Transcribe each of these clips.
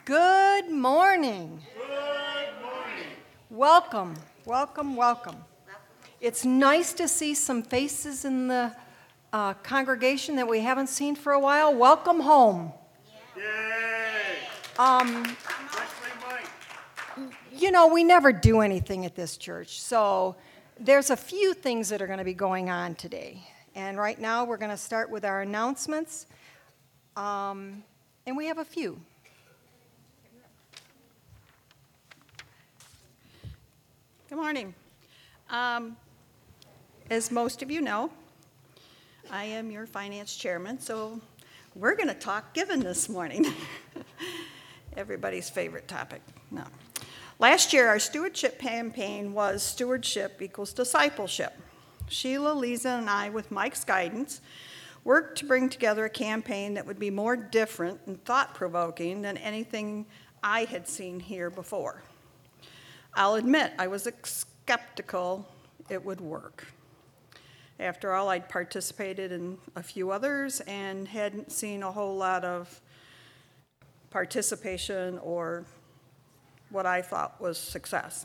Good morning. Good morning. Welcome, welcome, welcome. It's nice to see some faces in the congregation that we haven't seen for a while. Welcome home. Yay! We never do anything at this church, so there's a few things that are going to be going on today. And right now we're going to start with our announcements, and we have a few. Good morning. As most of you know, I am your finance chairman, so we're going to talk giving this morning. Everybody's favorite topic. No. Last year, our stewardship campaign was Stewardship Equals Discipleship. Sheila, Lisa, and I, with Mike's guidance, worked to bring together a campaign that would be more different and thought-provoking than anything I had seen here before. I'll admit, I was skeptical it would work. After all, I'd participated in a few others and hadn't seen a whole lot of participation or what I thought was success.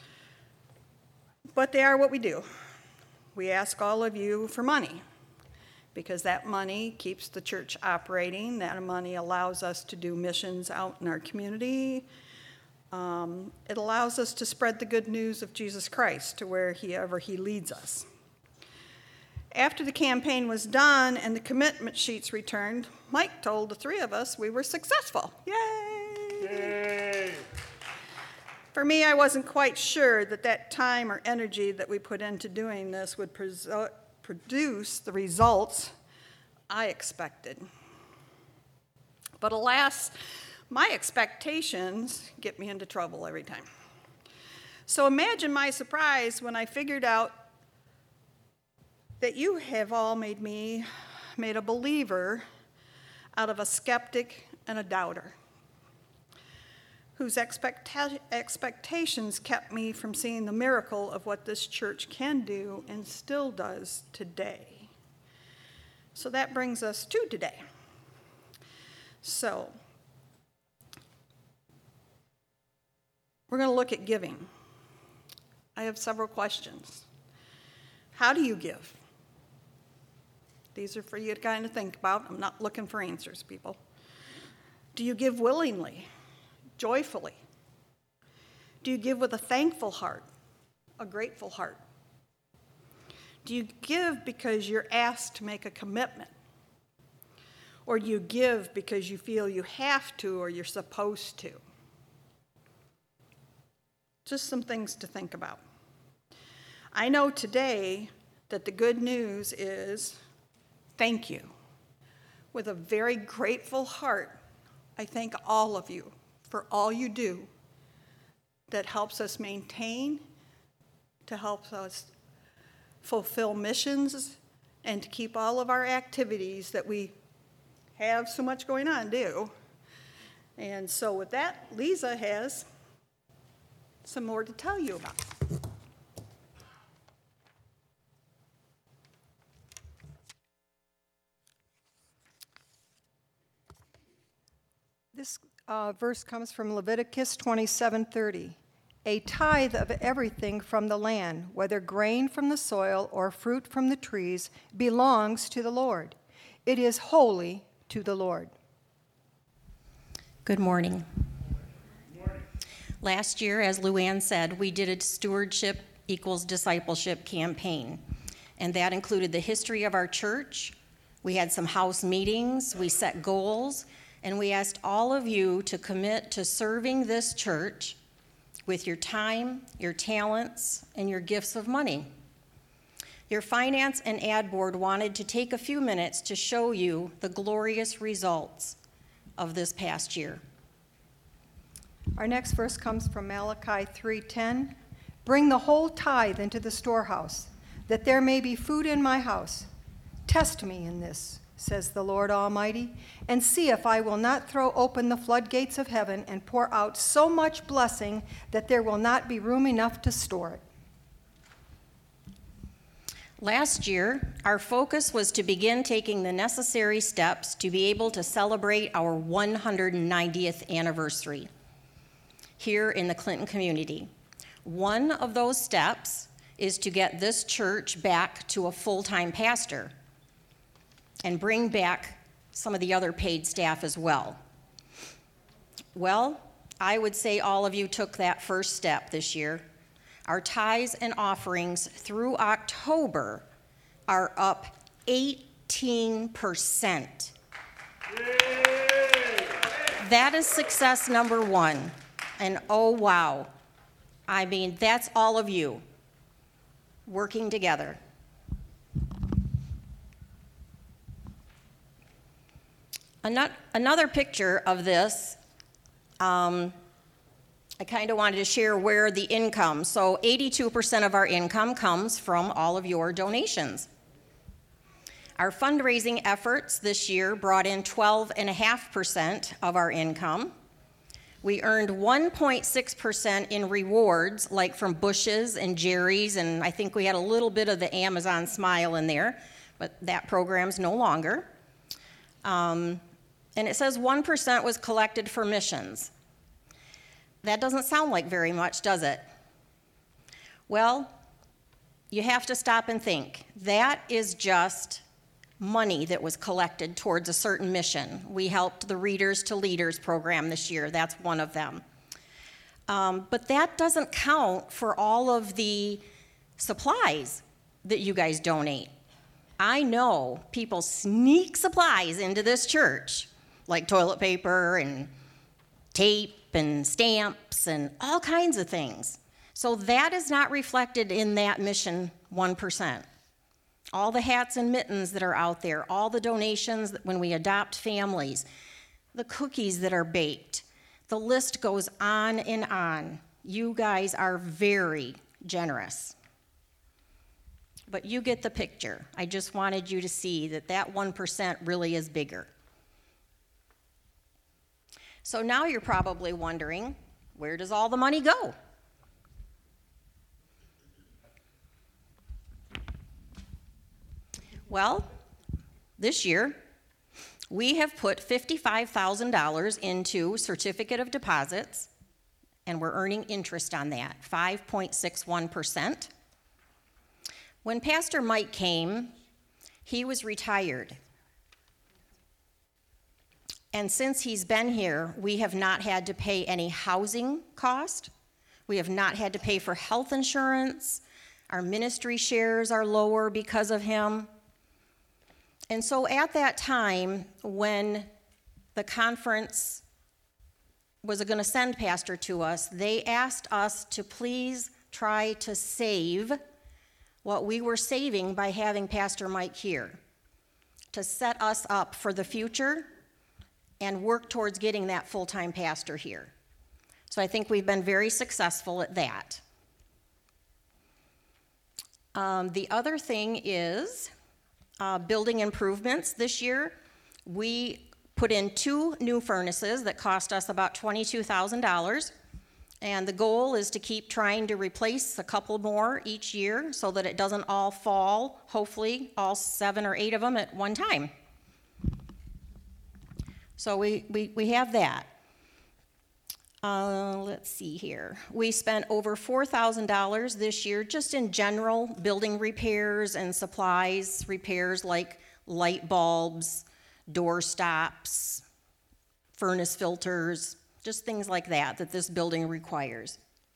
But they are what we do. We ask all of you for money because that money keeps the church operating. That money allows us to do missions out in our community. It allows us to spread the good news of Jesus Christ to wherever he leads us. After the campaign was done and the commitment sheets returned, Mike told the three of us we were successful. Yay! Yay! For me, I wasn't quite sure that time or energy that we put into doing this would produce the results I expected. But alas, my expectations get me into trouble every time. So imagine my surprise when I figured out that you have all made a believer out of a skeptic and a doubter, whose expectations kept me from seeing the miracle of what this church can do and still does today. So that brings us to today. So, we're going to look at giving. I have several questions. How do you give? These are for you to kind of think about. I'm not looking for answers, people. Do you give willingly, joyfully? Do you give with a thankful heart, a grateful heart? Do you give because you're asked to make a commitment? Or do you give because you feel you have to or you're supposed to? Just some things to think about. I know today that the good news is thank you. With a very grateful heart, I thank all of you for all you do that helps us maintain, to help us fulfill missions, and to keep all of our activities that we have so much going on do. And so with that, Lisa has some more to tell you about. This verse comes from Leviticus 27:30. A tithe of everything from the land, whether grain from the soil or fruit from the trees, belongs to the Lord. It is holy to the Lord. Good morning. Last year, as Luann said, we did a Stewardship Equals Discipleship campaign, and that included the history of our church. We had some house meetings, we set goals, and we asked all of you to commit to serving this church with your time, your talents, and your gifts of money. Your finance and ad board wanted to take a few minutes to show you the glorious results of this past year. Our next verse comes from Malachi 3:10. Bring the whole tithe into the storehouse, that there may be food in my house. Test me in this, says the Lord Almighty, and see if I will not throw open the floodgates of heaven and pour out so much blessing that there will not be room enough to store it. Last year, our focus was to begin taking the necessary steps to be able to celebrate our 190th anniversary here in the Clinton community. One of those steps is to get this church back to a full-time pastor and bring back some of the other paid staff as well. Well, I would say all of you took that first step this year. Our tithes and offerings through October are up 18%. That is success number one. And oh, wow. I mean, that's all of you working together. Another picture of this, I kind of wanted to share where the income, so 82% of our income comes from all of your donations. Our fundraising efforts this year brought in 12.5% of our income. We earned 1.6% in rewards, like from Bush's and Jerry's, and I think we had a little bit of the Amazon Smile in there, but that program's no longer. And it says 1% was collected for missions. That doesn't sound like very much, does it? Well, you have to stop and think. That is just money that was collected towards a certain mission. We helped the Readers to Leaders program this year. That's one of them. But that doesn't count for all of the supplies that you guys donate. I know people sneak supplies into this church, like toilet paper and tape and stamps and all kinds of things. So that is not reflected in that mission 1%. All the hats and mittens that are out there, all the donations when we adopt families, the cookies that are baked, the list goes on and on. You guys are very generous. But you get the picture. I just wanted you to see that that 1% really is bigger. So now you're probably wondering, where does all the money go? Well, this year, we have put $55,000 into certificate of deposits, and we're earning interest on that, 5.61%. When Pastor Mike came, he was retired. And since he's been here, we have not had to pay any housing cost. We have not had to pay for health insurance. Our ministry shares are lower because of him. And so at that time, when the conference was going to send Pastor to us, they asked us to please try to save what we were saving by having Pastor Mike here, to set us up for the future and work towards getting that full-time pastor here. So I think we've been very successful at that. The other thing is building improvements. This year, we put in 2 new furnaces that cost us about $22,000. And the goal is to keep trying to replace a couple more each year so that it doesn't all fall, hopefully all 7 or 8 of them at one time. So we have that. Let's see here. We spent over $4,000 this year just in general building repairs and supplies repairs like light bulbs, door stops, furnace filters, just things like that this building requires.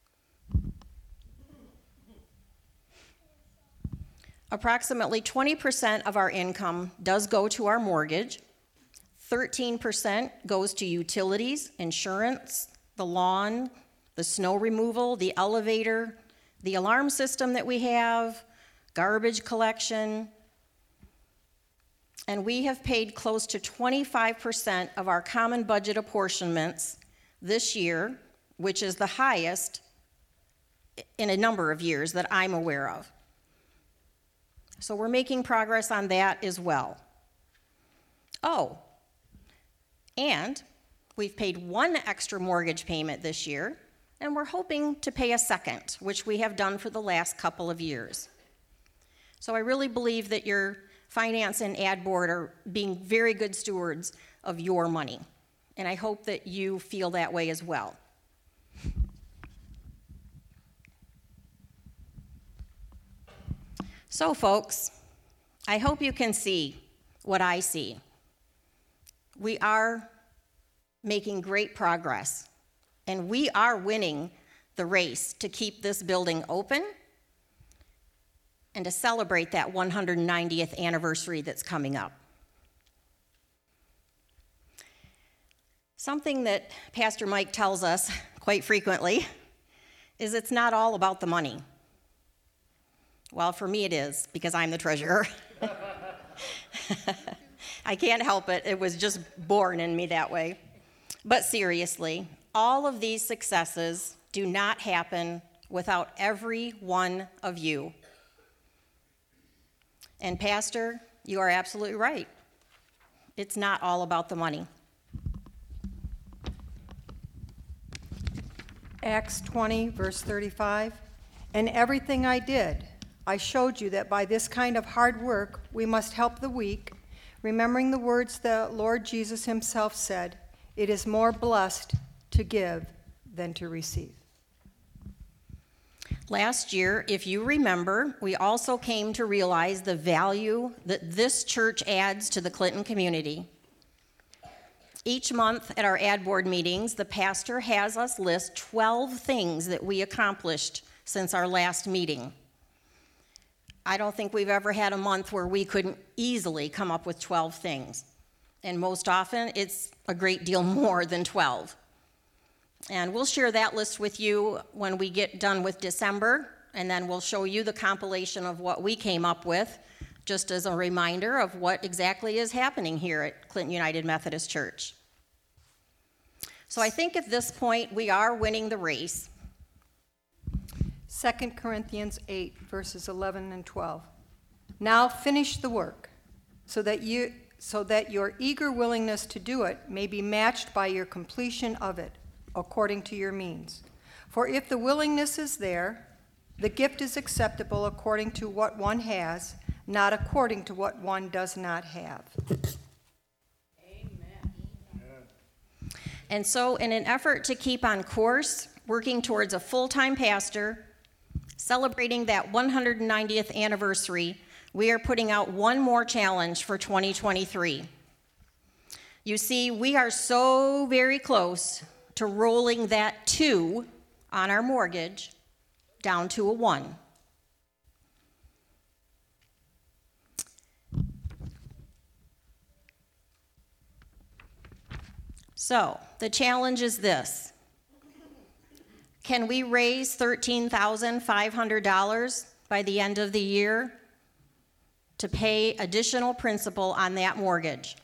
Approximately 20% of our income does go to our mortgage. 13% goes to utilities, insurance, the lawn, the snow removal, the elevator, the alarm system that we have, garbage collection. And we have paid close to 25% of our common budget apportionments this year, which is the highest in a number of years that I'm aware of. So we're making progress on that as well. Oh, and we've paid 1 extra mortgage payment this year, and we're hoping to pay a second, which we have done for the last couple of years. So I really believe that your finance and ad board are being very good stewards of your money. And I hope that you feel that way as well. So folks, I hope you can see what I see. We are making great progress, and we are winning the race to keep this building open and to celebrate that 190th anniversary that's coming up. Something that Pastor Mike tells us quite frequently is it's not all about the money. Well, for me it is, because I'm the treasurer. I can't help it. It was just born in me that way. But seriously, all of these successes do not happen without every one of you. And Pastor, you are absolutely right. It's not all about the money. Acts 20, verse 35. "And everything I did, I showed you that by this kind of hard work we must help the weak, remembering the words the Lord Jesus himself said, 'It is more blessed to give than to receive.'" Last year, if you remember, we also came to realize the value that this church adds to the Clinton community. Each month at our ad board meetings, the pastor has us list 12 things that we accomplished since our last meeting. I don't think we've ever had a month where we couldn't easily come up with 12 things. And most often, it's a great deal more than 12. And we'll share that list with you when we get done with December, and then we'll show you the compilation of what we came up with, just as a reminder of what exactly is happening here at Clinton United Methodist Church. So I think at this point, we are winning the race. 2 Corinthians 8, verses 11 and 12. "Now finish the work, so that your eager willingness to do it may be matched by your completion of it, according to your means. For if the willingness is there, the gift is acceptable according to what one has, not according to what one does not have." And so, in an effort to keep on course, working towards a full-time pastor, celebrating that 190th anniversary, we are putting out one more challenge for 2023. You see, we are so very close to rolling that 2 on our mortgage down to a 1. So, the challenge is this. Can we raise $13,500 by the end of the year to pay additional principal on that mortgage?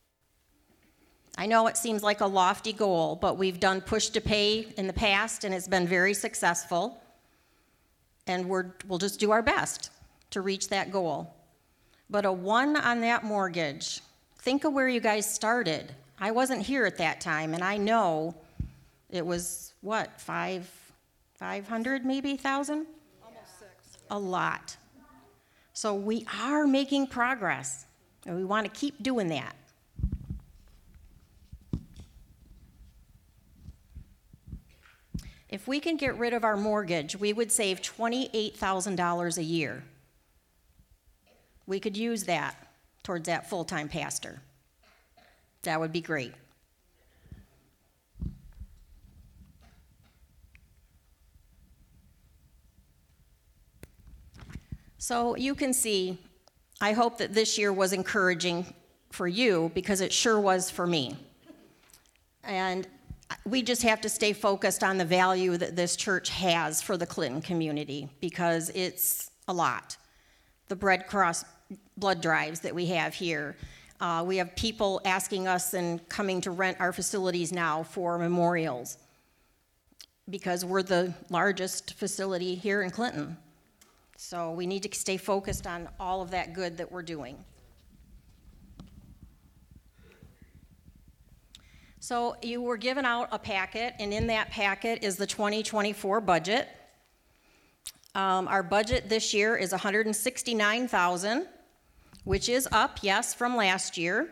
I know it seems like a lofty goal, but we've done push to pay in the past and it's been very successful. And we'll just do our best to reach that goal. But a 1 on that mortgage, think of where you guys started. I wasn't here at that time, and I know it was, what, 500 maybe, 1,000? Almost 6. A lot. So we are making progress, and we want to keep doing that. If we can get rid of our mortgage, we would save $28,000 a year. We could use that towards that full-time pastor. That would be great. So you can see, I hope that this year was encouraging for you because it sure was for me. And we just have to stay focused on the value that this church has for the Clinton community because it's a lot. The Red Cross blood drives that we have here. We have people asking us and coming to rent our facilities now for memorials because we're the largest facility here in Clinton. So we need to stay focused on all of that good that we're doing. So you were given out a packet, and in that packet is the 2024 budget. Our budget this year is $169,000, which is up, yes, from last year.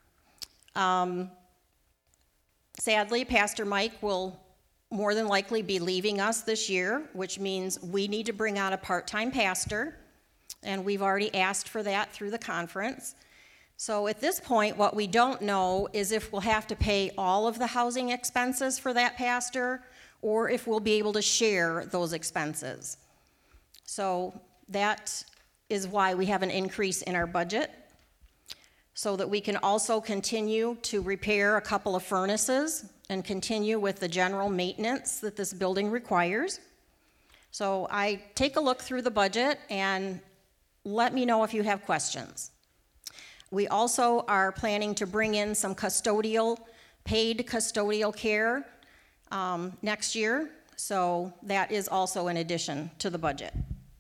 Sadly, Pastor Mike will more than likely be leaving us this year, which means we need to bring on a part-time pastor, and we've already asked for that through the conference. So at this point, what we don't know is if we'll have to pay all of the housing expenses for that pastor, or if we'll be able to share those expenses. So that is why we have an increase in our budget, so that we can also continue to repair a couple of furnaces and continue with the general maintenance that this building requires. So I take a look through the budget and let me know if you have questions. We also are planning to bring in some paid custodial care next year, so that is also an addition to the budget.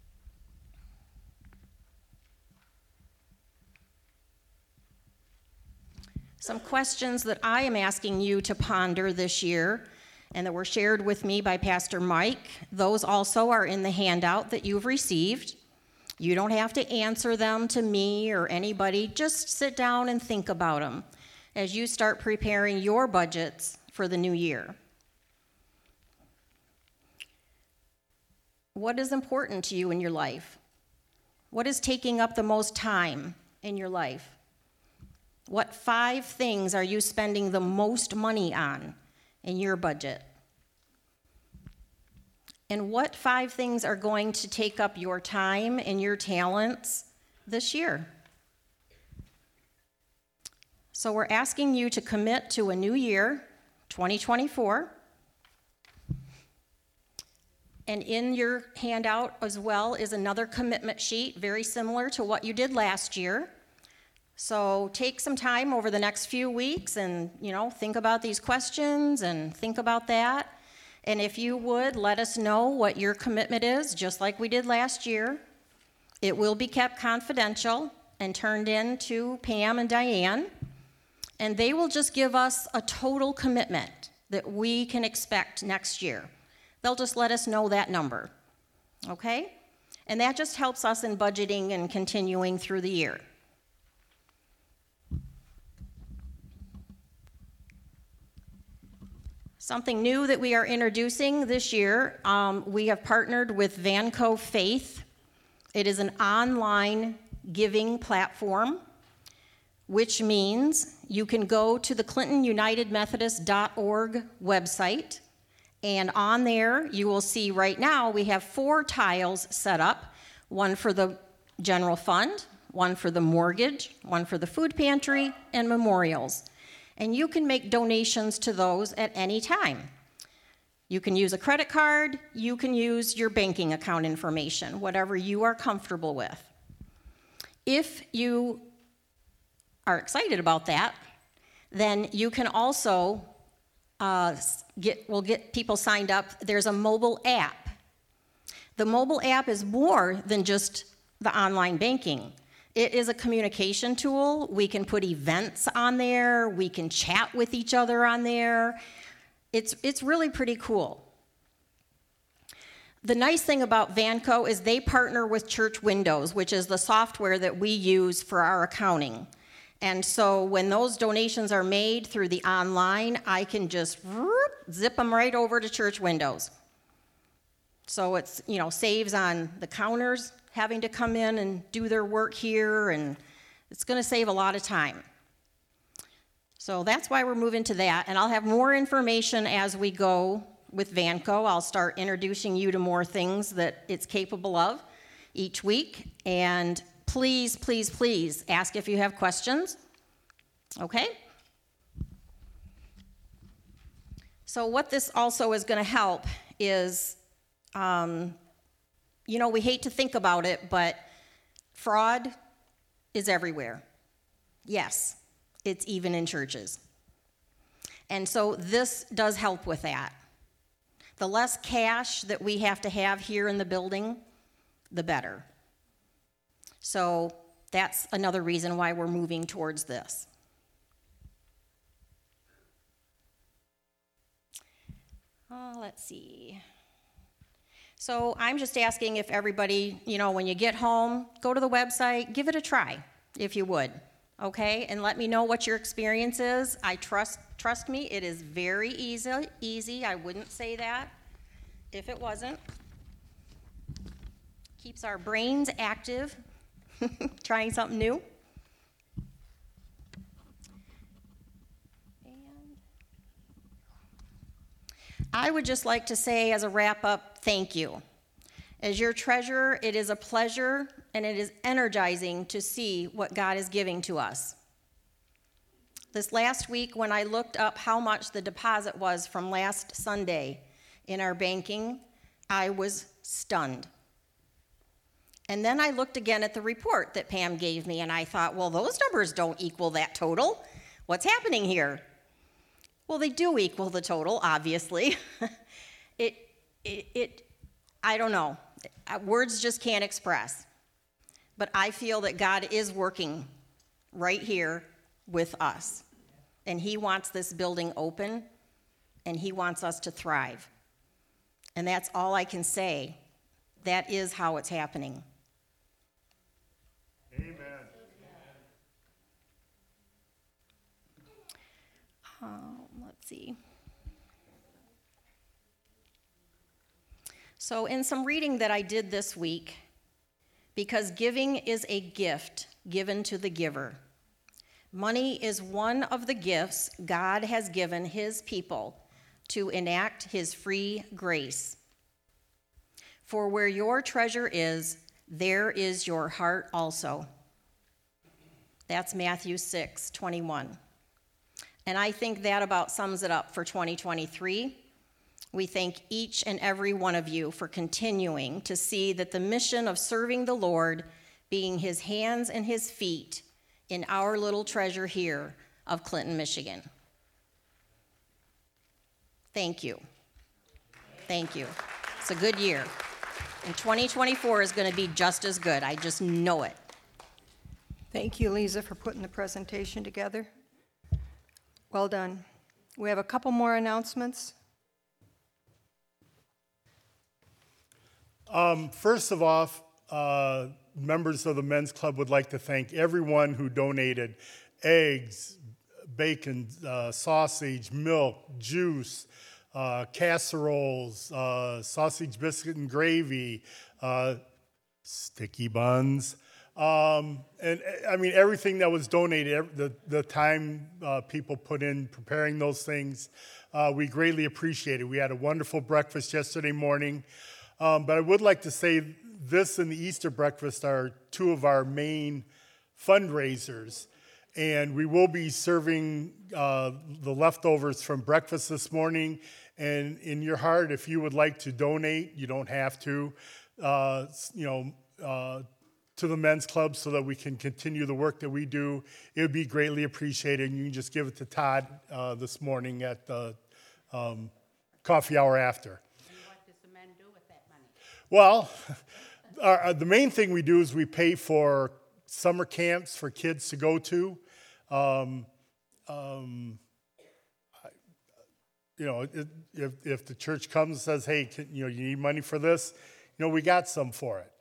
Some questions that I am asking you to ponder this year and that were shared with me by Pastor Mike, those also are in the handout that you've received. You don't have to answer them to me or anybody. Just sit down and think about them as you start preparing your budgets for the new year. What is important to you in your life? What is taking up the most time in your life? What 5 things are you spending the most money on in your budget? And what 5 things are going to take up your time and your talents this year? So we're asking you to commit to a new year, 2024. And in your handout as well is another commitment sheet, very similar to what you did last year. So take some time over the next few weeks and, think about these questions and think about that. And if you would, let us know what your commitment is, just like we did last year. It will be kept confidential and turned in to Pam and Diane. And they will just give us a total commitment that we can expect next year. They'll just let us know that number, okay? And that just helps us in budgeting and continuing through the year. Something new that we are introducing this year, we have partnered with Vanco Faith. It is an online giving platform, which means you can go to the ClintonUnitedMethodist.org website, and on there you will see right now we have 4 tiles set up, one for the general fund, one for the mortgage, one for the food pantry, and memorials. And you can make donations to those at any time. You can use a credit card, you can use your banking account information, whatever you are comfortable with. If you are excited about that, then you can also get people signed up. There's a mobile app. The mobile app is more than just the online banking. It is a communication tool. We can put events on there. We can chat with each other on there. It's really pretty cool. The nice thing about Vanco is they partner with Church Windows, which is the software that we use for our accounting. And so when those donations are made through the online, I can just zip them right over to Church Windows. So it's, saves on the counters having to come in and do their work here, and it's going to save a lot of time. So that's why we're moving to that, and I'll have more information as we go with Vanco. I'll start introducing you to more things that it's capable of each week, and please, please, please ask if you have questions, okay? So what this also is going to help is, we hate to think about it, but fraud is everywhere. Yes, it's even in churches. And so this does help with that. The less cash that we have to have here in the building, the better. So that's another reason why we're moving towards this. Let's see. So I'm just asking if everybody, when you get home, go to the website, give it a try, if you would, okay? And let me know what your experience is. I trust me, it is very easy. I wouldn't say that if it wasn't. Keeps our brains active, trying something new. I would just like to say as a wrap-up, thank you. As your treasurer, it is a pleasure and it is energizing to see what God is giving to us. This last week, when I looked up how much the deposit was from last Sunday in our banking, I was stunned. And then I looked again at the report that Pam gave me, and I thought, well, those numbers don't equal that total. What's happening here? Well, they do equal the total, obviously. I don't know. Words just can't express. But I feel that God is working right here with us. And He wants this building open, and He wants us to thrive. And that's all I can say. That is how it's happening. Amen. Let's see. So in some reading that I did this week, because giving is a gift given to the giver. Money is one of the gifts God has given His people to enact His free grace. For where your treasure is, there is your heart also. That's Matthew 6:21. And I think that about sums it up for 2023. We thank each and every one of you for continuing to see that the mission of serving the Lord, being His hands and His feet in our little treasure here of Clinton, Michigan. Thank you. Thank you. It's a good year. And 2024 is going to be just as good. I just know it. Thank you, Lisa, for putting the presentation together. Well done. We have a couple more announcements. First of all, members of the Men's Club would like to thank everyone who donated eggs, bacon, sausage, milk, juice, casseroles, sausage biscuit and gravy, sticky buns, and I mean everything that was donated, the time people put in preparing those things, we greatly appreciate it. We had a wonderful breakfast yesterday morning, but I would like to say this and the Easter breakfast are two of our main fundraisers. And we will be serving the leftovers from breakfast this morning. And in your heart, if you would like to donate, you don't have to, to the Men's Club so that we can continue the work that we do. It would be greatly appreciated. And you can just give it to Todd this morning at the coffee hour after. And what does the men do with that money? Well, the main thing we do is we pay for summer camps for kids to go to. If the church comes and says, hey, you need money for this, we got some for it.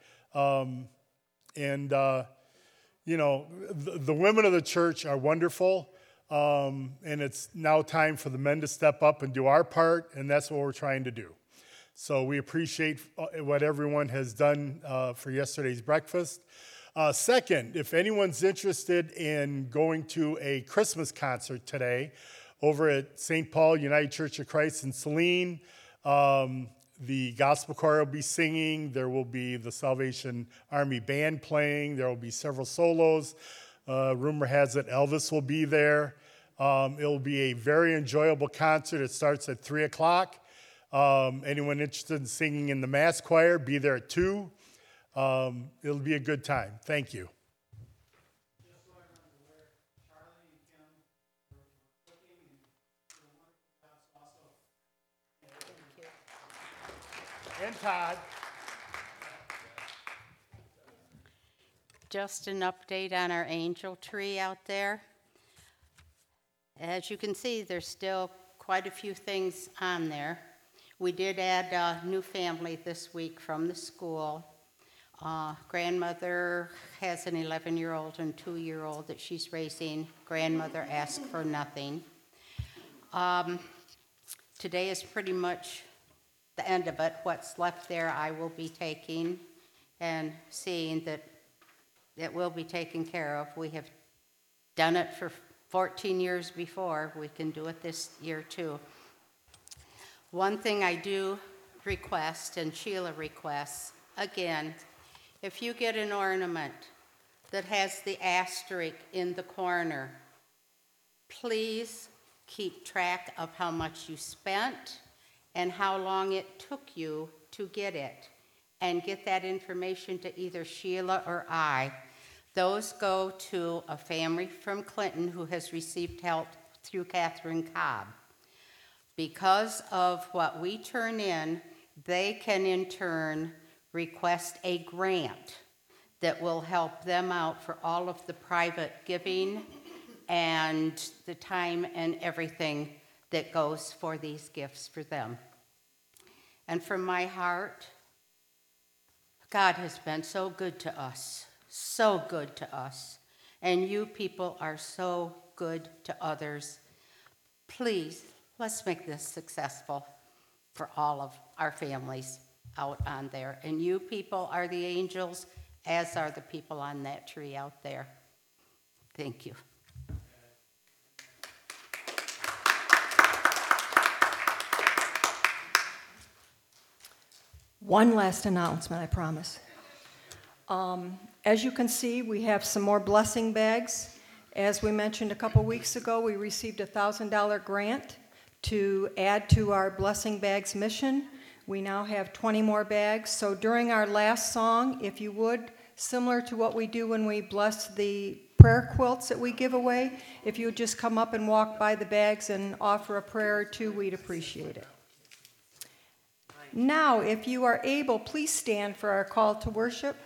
The women of the church are wonderful, and it's now time for the men to step up and do our part, and that's what we're trying to do. So we appreciate what everyone has done for yesterday's breakfast. Second, if anyone's interested in going to a Christmas concert today over at St. Paul United Church of Christ in Saline, the gospel choir will be singing. There will be the Salvation Army band playing. There will be several solos. Rumor has it Elvis will be there. It will be a very enjoyable concert. It starts at 3 o'clock. Anyone interested in singing in the mass choir, be there at 2. It'll be a good time. Thank you. Just so everyone's aware, Charlie and Kim were cooking and doing wonderful jobs also. And Todd. Just an update on our angel tree out there. As you can see, there's still quite a few things on there. We did add a new family this week from the school. Grandmother has an 11-year-old and 2-year-old that she's raising. Grandmother asked for nothing. Today is pretty much the end of it. What's left there I will be taking and seeing that it will be taken care of. We have done it for 14 years before. We can do it this year too. One thing I do request, and Sheila requests, again, if you get an ornament that has the asterisk in the corner, please keep track of how much you spent and how long it took you to get it, and get that information to either Sheila or I. Those go to a family from Clinton who has received help through Catherine Cobb. Because of what we turn in, they can in turn request a grant that will help them out for all of the private giving and the time and everything that goes for these gifts for them. And from my heart, God has been so good to us, so good to us. And you people are so good to others. Please, let's make this successful for all of our families out on there. And you people are the angels, as are the people on that tree out there. Thank you. One last announcement, I promise. As you can see, we have some more blessing bags. As we mentioned a couple weeks ago, we received a $1,000 grant to add to our blessing bags mission. We now have 20 more bags. So during our last song, if you would, similar to what we do when we bless the prayer quilts that we give away, if you would just come up and walk by the bags and offer a prayer or two, we'd appreciate it. Now, if you are able, please stand for our call to worship.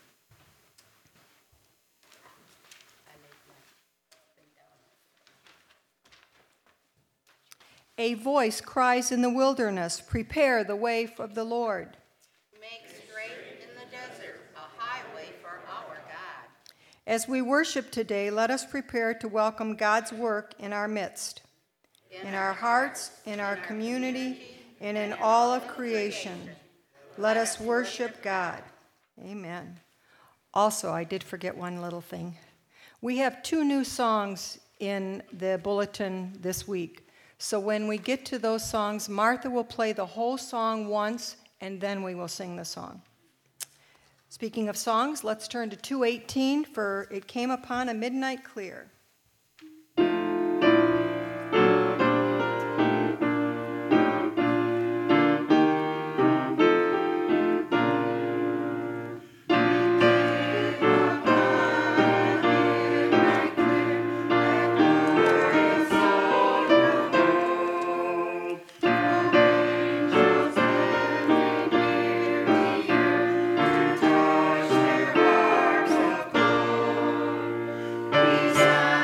A voice cries in the wilderness, prepare the way of the Lord. Make straight in the desert a highway for our God. As we worship today, let us prepare to welcome God's work in our midst, in our hearts, in our community, and in all of creation. Let us worship God. Amen. Also, I did forget one little thing. We have 2 new songs in the bulletin this week. So when we get to those songs, Martha will play the whole song once, and then we will sing the song. Speaking of songs, let's turn to 218 for It Came Upon a Midnight Clear. Beside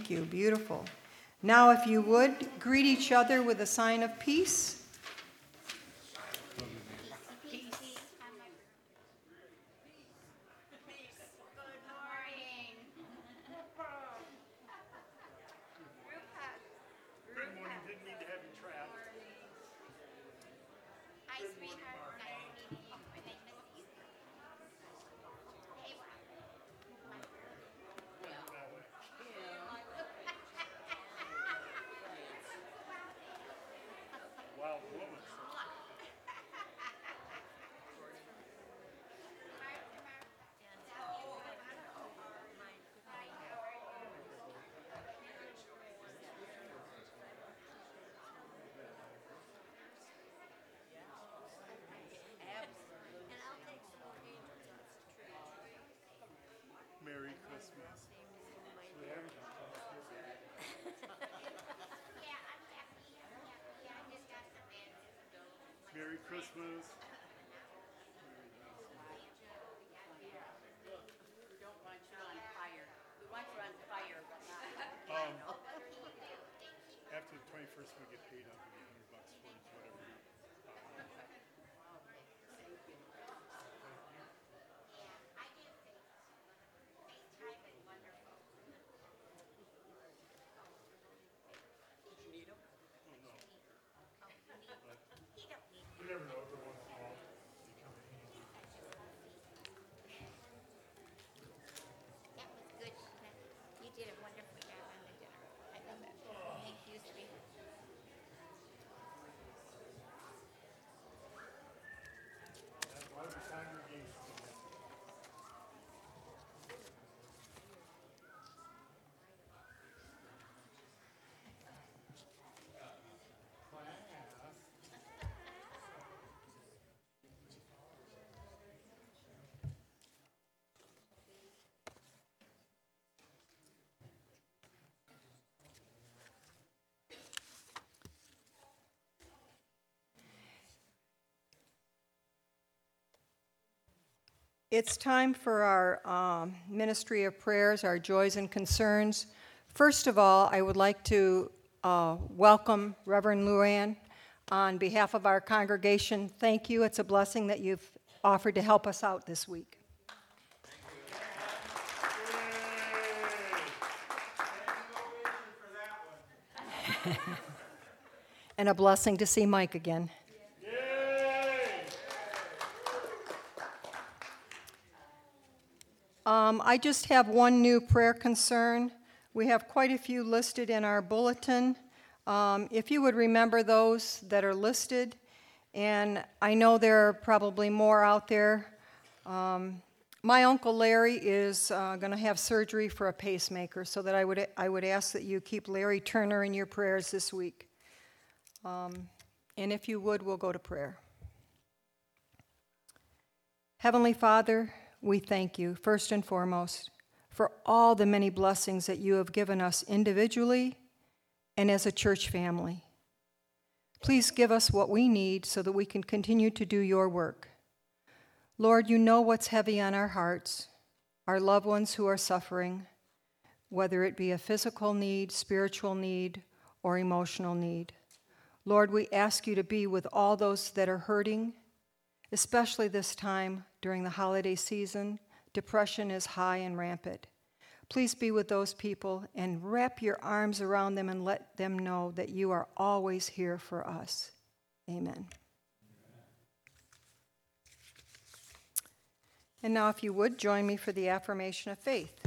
Thank you. Beautiful. Now, if you would, greet each other with a sign of peace. Merry Christmas. Merry Christmas. We don't want you on fire. We want you on fire, but not. After the 21st, we get paid, I'll give you $100 towards whatever. You never know, every once in a while. That was good. You did a wonderful job on the dinner. I love it. Thank you, sweetie. Why the congregation? It's time for our ministry of prayers, our joys and concerns. First of all, I would like to welcome Reverend Luann on behalf of our congregation. Thank you. It's a blessing that you've offered to help us out this week. And a blessing to see Mike again. I just have one new prayer concern. We have quite a few listed in our bulletin. If you would remember those that are listed, and I know there are probably more out there. My Uncle Larry is going to have surgery for a pacemaker, so that I would ask that you keep Larry Turner in your prayers this week. And if you would, we'll go to prayer. Heavenly Father, we thank you, first and foremost, for all the many blessings that you have given us individually and as a church family. Please give us what we need so that we can continue to do your work. Lord, you know what's heavy on our hearts, our loved ones who are suffering, whether it be a physical need, spiritual need, or emotional need. Lord, we ask you to be with all those that are hurting, especially this time during the holiday season. Depression is high and rampant. Please be with those people and wrap your arms around them and let them know that you are always here for us. Amen. And now, if you would, join me for the affirmation of faith.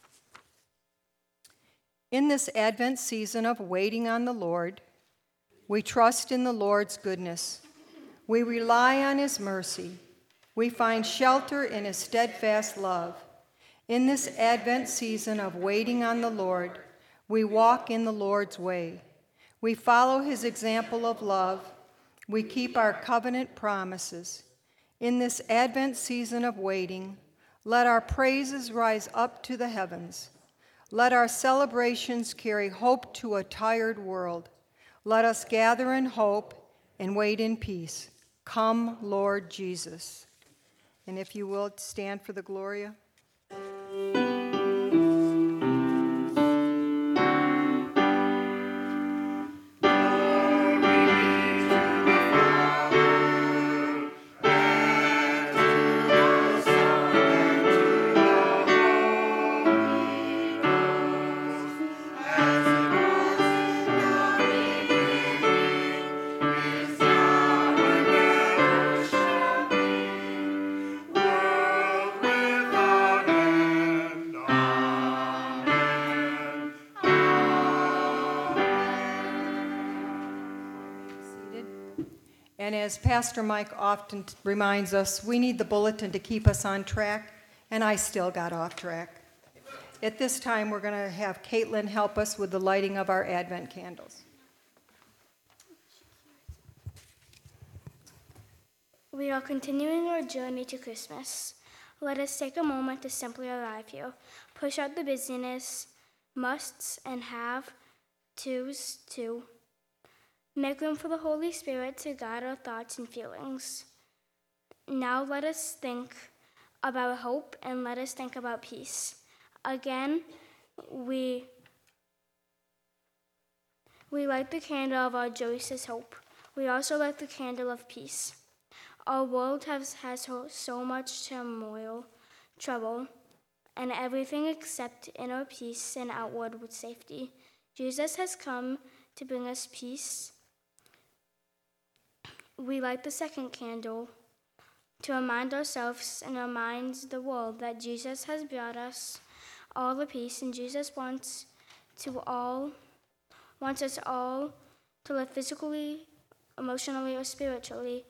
In this Advent season of waiting on the Lord, we trust in the Lord's goodness. We rely on his mercy. We find shelter in his steadfast love. In this Advent season of waiting on the Lord, we walk in the Lord's way. We follow his example of love. We keep our covenant promises. In this Advent season of waiting, let our praises rise up to the heavens. Let our celebrations carry hope to a tired world. Let us gather in hope and wait in peace. Come, Lord Jesus. And if you will, stand for the Gloria. And as Pastor Mike often reminds us, we need the bulletin to keep us on track, and I still got off track. At this time, we're going to have Caitlin help us with the lighting of our Advent candles. We are continuing our journey to Christmas. Let us take a moment to simply arrive here. Push out the busyness, musts, and have-tos too. Make room for the Holy Spirit to guide our thoughts and feelings. Now let us think about hope and let us think about peace. Again, we light the candle of our joyous hope. We also light the candle of peace. Our world has so much turmoil, trouble, and everything except inner peace and outward with safety. Jesus has come to bring us peace. We light the second candle to remind ourselves and remind the world that Jesus has brought us all the peace, and Jesus wants us all to live physically, emotionally, or spiritually.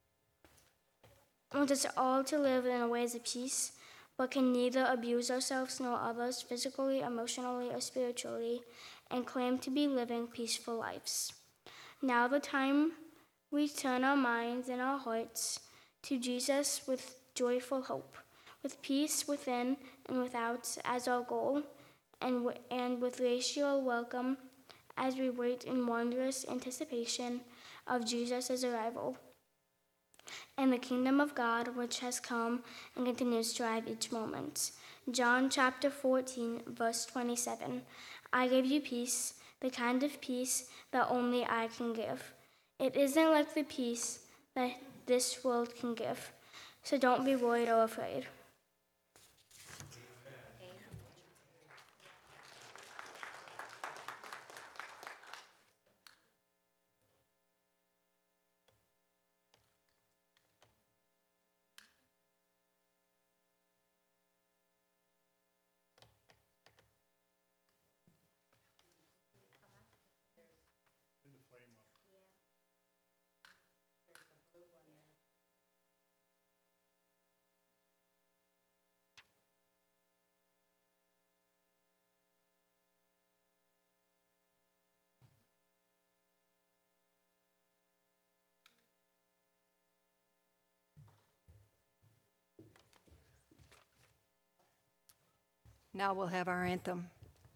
Wants us all to live in ways of peace, but can neither abuse ourselves nor others physically, emotionally, or spiritually, and claim to be living peaceful lives. Now the time we turn our minds and our hearts to Jesus with joyful hope, with peace within and without as our goal, and with racial welcome as we wait in wondrous anticipation of Jesus' arrival and the kingdom of God which has come and continues to thrive each moment. John chapter 14, verse 27. I give you peace, the kind of peace that only I can give. It isn't like the peace that this world can give, so don't be worried or afraid. Now we'll have our anthem.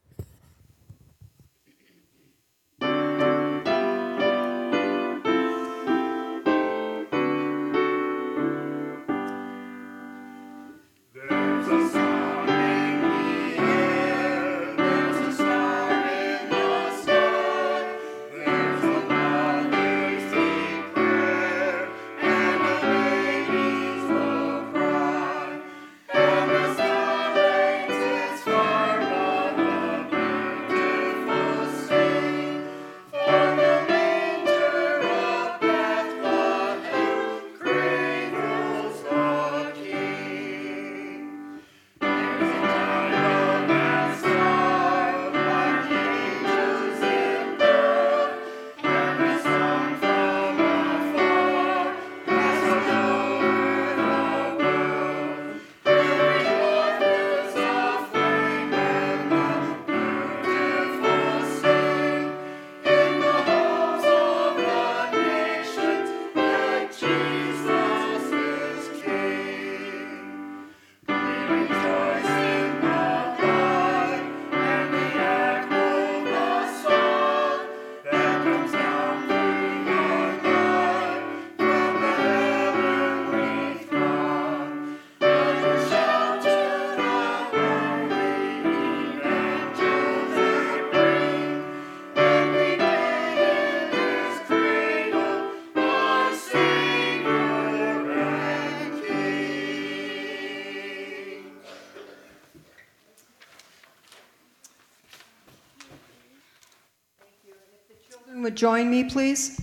Would join me, please?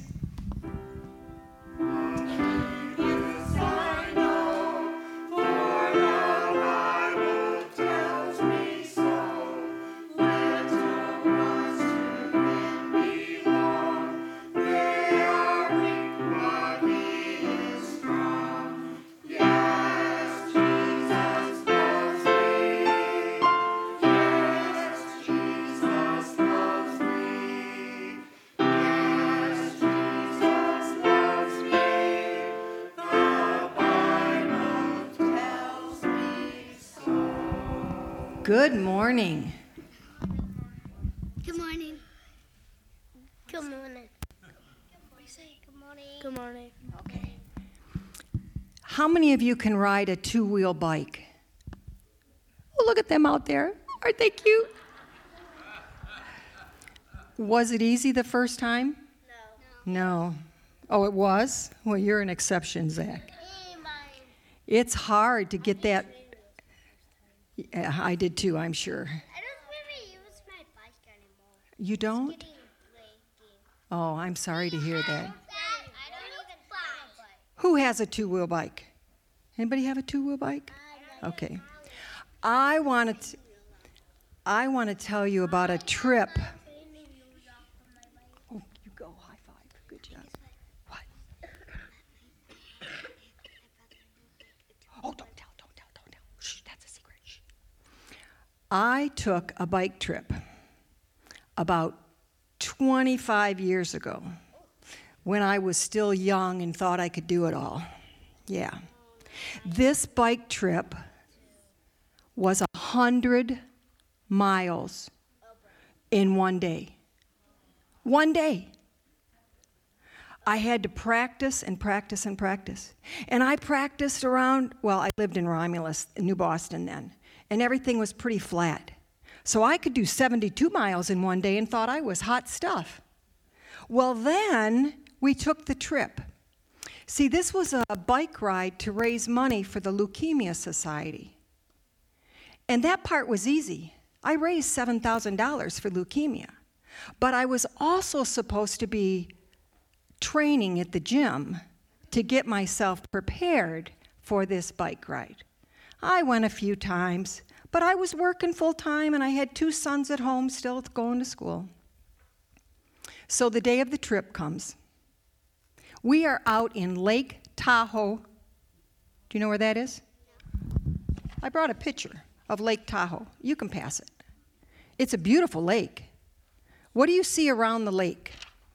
They are weak, but Good morning. Good morning. Good morning. Good morning. Good morning. Okay. How many of you can ride a two-wheel bike? Oh, look at them out there. Aren't they cute? Was it easy the first time? No. Oh, it was? Well, you're an exception, Zach. It's hard to get that. Yeah, I did too, I'm sure. I don't really use my bike anymore. You don't? Getting lazy. Oh, I'm sorry to hear that. I don't even fly. Who has a two-wheel bike? Anybody have a two-wheel bike? Okay. I want to tell you about a trip. Oh, you go. High five. Good job. What? Oh, don't tell. Shh, that's a secret. Shh. I took a bike trip about 25 years ago when I was still young and thought I could do it all. Yeah. This bike trip was 100 miles in one day. One day. I had to practice and practice and practice. And I practiced around, well, I lived in Romulus, in New Boston then, and everything was pretty flat. So I could do 72 miles in one day and thought I was hot stuff. Well, then we took the trip. See, this was a bike ride to raise money for the Leukemia Society. And that part was easy. I raised $7,000 for leukemia. But I was also supposed to be training at the gym to get myself prepared for this bike ride. I went a few times, but I was working full time and I had 2 sons at home still going to school. So the day of the trip comes. We are out in Lake Tahoe. Do you know where that is? I brought a picture of Lake Tahoe. You can pass it. It's a beautiful lake. What do you see around the lake?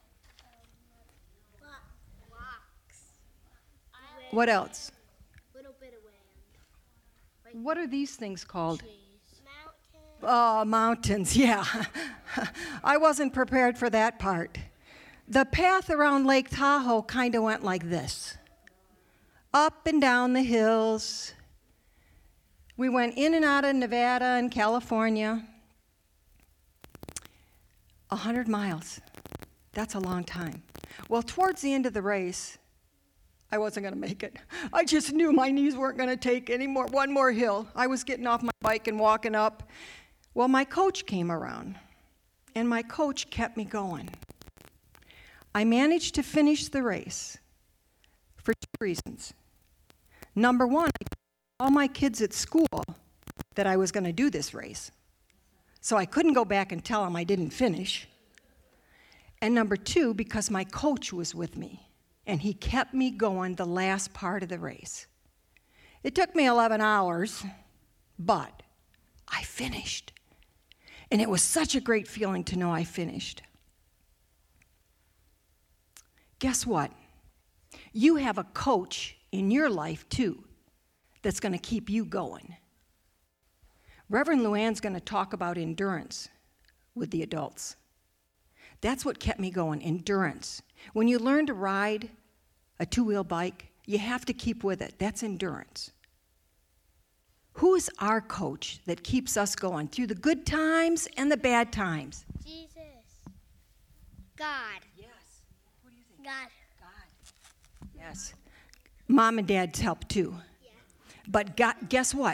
Rocks. What else? Little bit of land. What are these things called? Mountains. Oh, mountains, yeah. I wasn't prepared for that part. The path around Lake Tahoe kind of went like this. Up and down the hills. We went in and out of Nevada and California. 100 miles. That's a long time. Well, towards the end of the race, I wasn't going to make it. I just knew my knees weren't going to take one more hill. I was getting off my bike and walking up. Well, my coach came around, and my coach kept me going. I managed to finish the race for 2 reasons. Number 1, I told all my kids at school that I was going to do this race. So I couldn't go back and tell them I didn't finish. And number 2, because my coach was with me, and he kept me going the last part of the race. It took me 11 hours, but I finished. And it was such a great feeling to know I finished. Guess what? You have a coach in your life, too, that's going to keep you going. Reverend Luann's going to talk about endurance with the adults. That's what kept me going, endurance. When you learn to ride a 2-wheel bike, you have to keep with it. That's endurance. Who is our coach that keeps us going through the good times and the bad times? Jesus. God. Yes. What do you think? God. Yes. Mom and Dad's help too. Yeah. But God, guess what?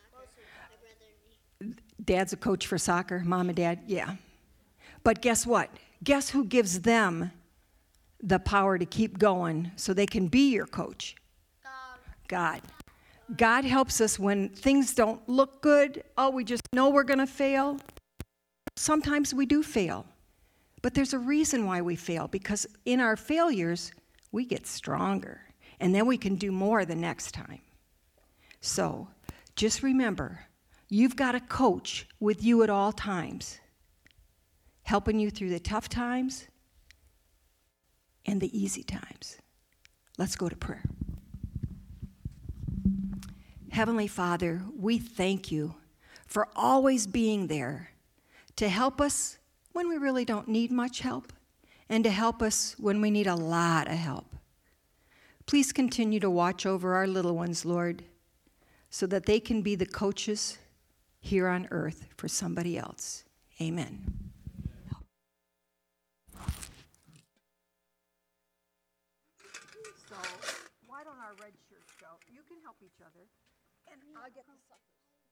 Dad's a coach for soccer, Mom and Dad, yeah. But guess what? Guess who gives them the power to keep going so they can be your coach? God. God helps us when things don't look good. Oh, we just know we're going to fail. Sometimes we do fail. But there's a reason why we fail, because in our failures, we get stronger. And then we can do more the next time. So just remember, you've got a coach with you at all times, helping you through the tough times and the easy times. Let's go to prayer. Heavenly Father, we thank you for always being there to help us when we really don't need much help and to help us when we need a lot of help. Please continue to watch over our little ones, Lord, so that they can be the coaches here on earth for somebody else. Amen. So why don't our red shirts go? You can help each other, and I'll get the suckers.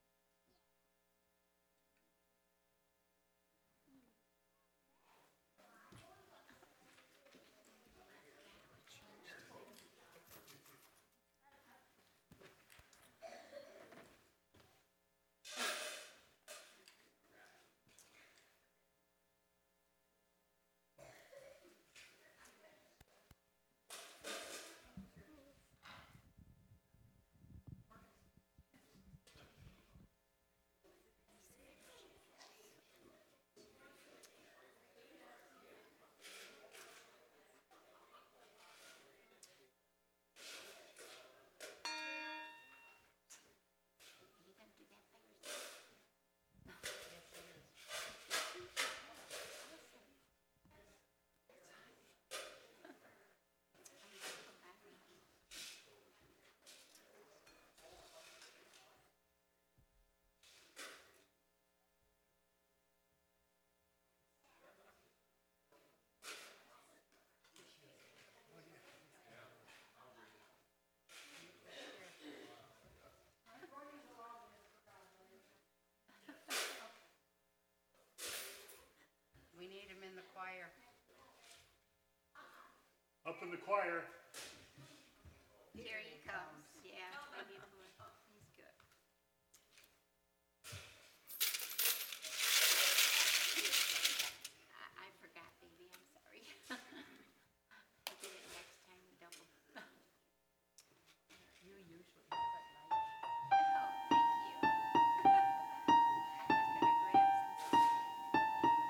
We need him in the choir. Up in the choir. Here he comes. Yeah, maybe he's good. I forgot, baby. I'm sorry. I'll do it next time. Double. You usually have it right. Oh, thank you. I was gonna grab some.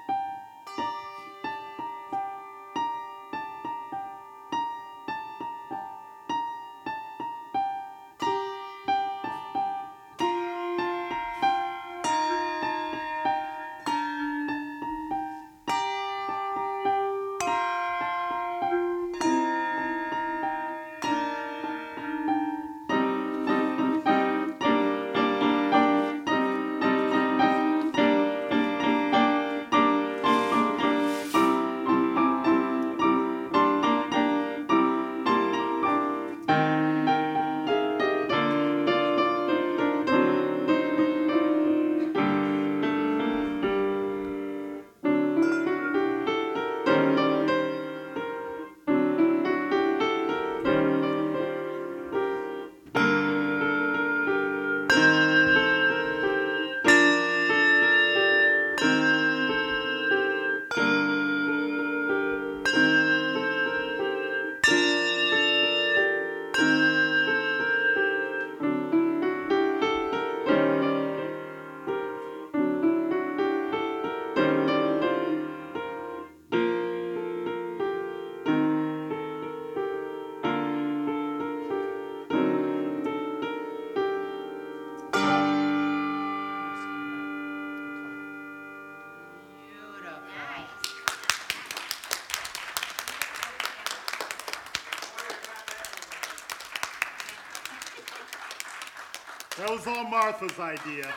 That was all Martha's idea.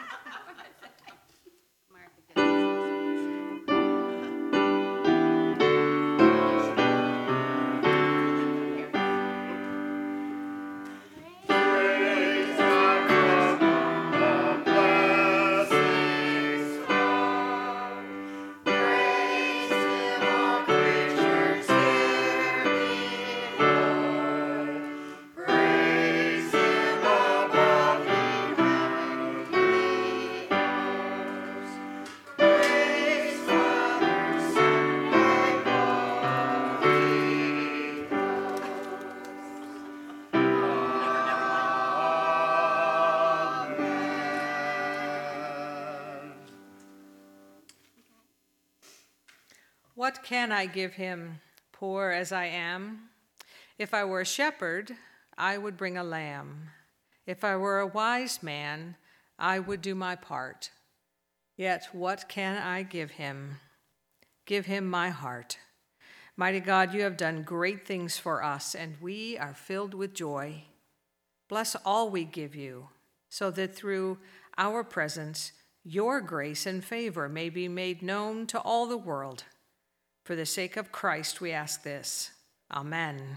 Martha did it Praise God from the blessings flow. Praise Him, all creatures here below. Praise Him above in heavenly hosts. Praise Father, Son, and Holy Amen. What can I give him, poor as I am? If I were a shepherd, I would bring a lamb. If I were a wise man, I would do my part. Yet what can I give him? Give him my heart. Mighty God, you have done great things for us, and we are filled with joy. Bless all we give you, so that through our presence, your grace and favor may be made known to all the world. For the sake of Christ, we ask this. Amen.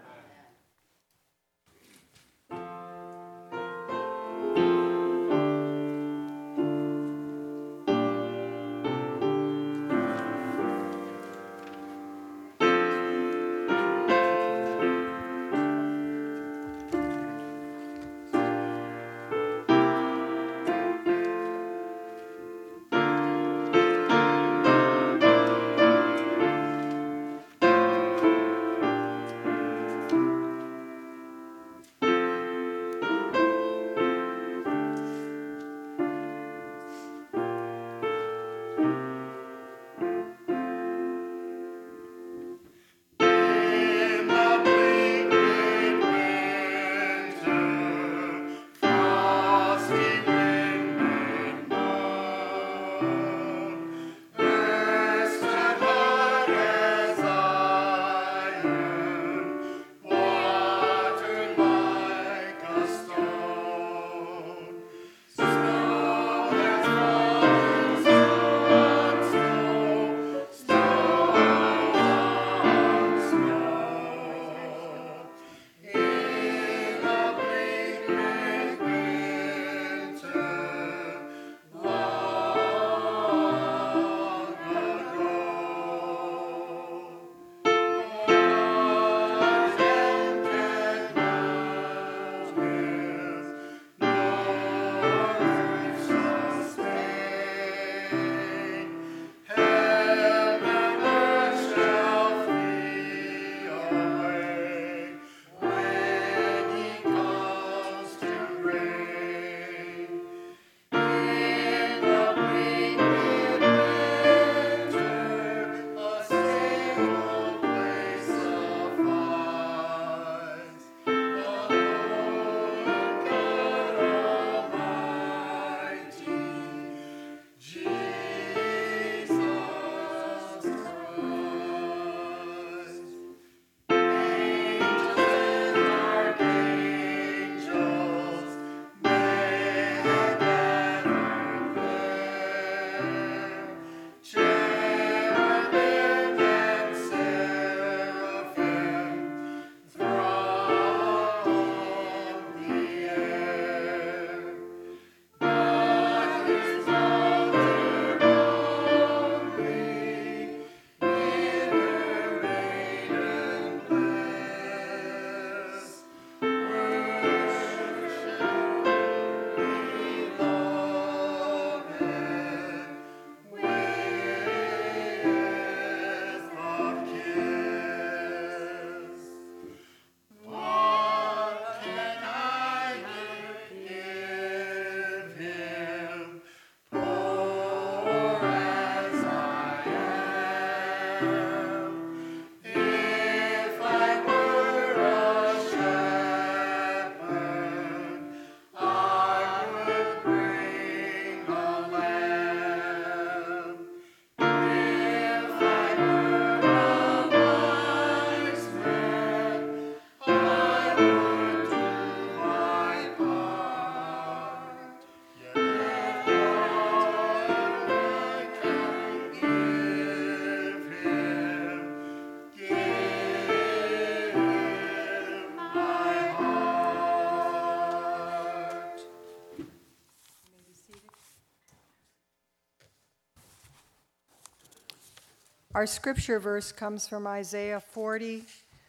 Our scripture verse comes from Isaiah 40,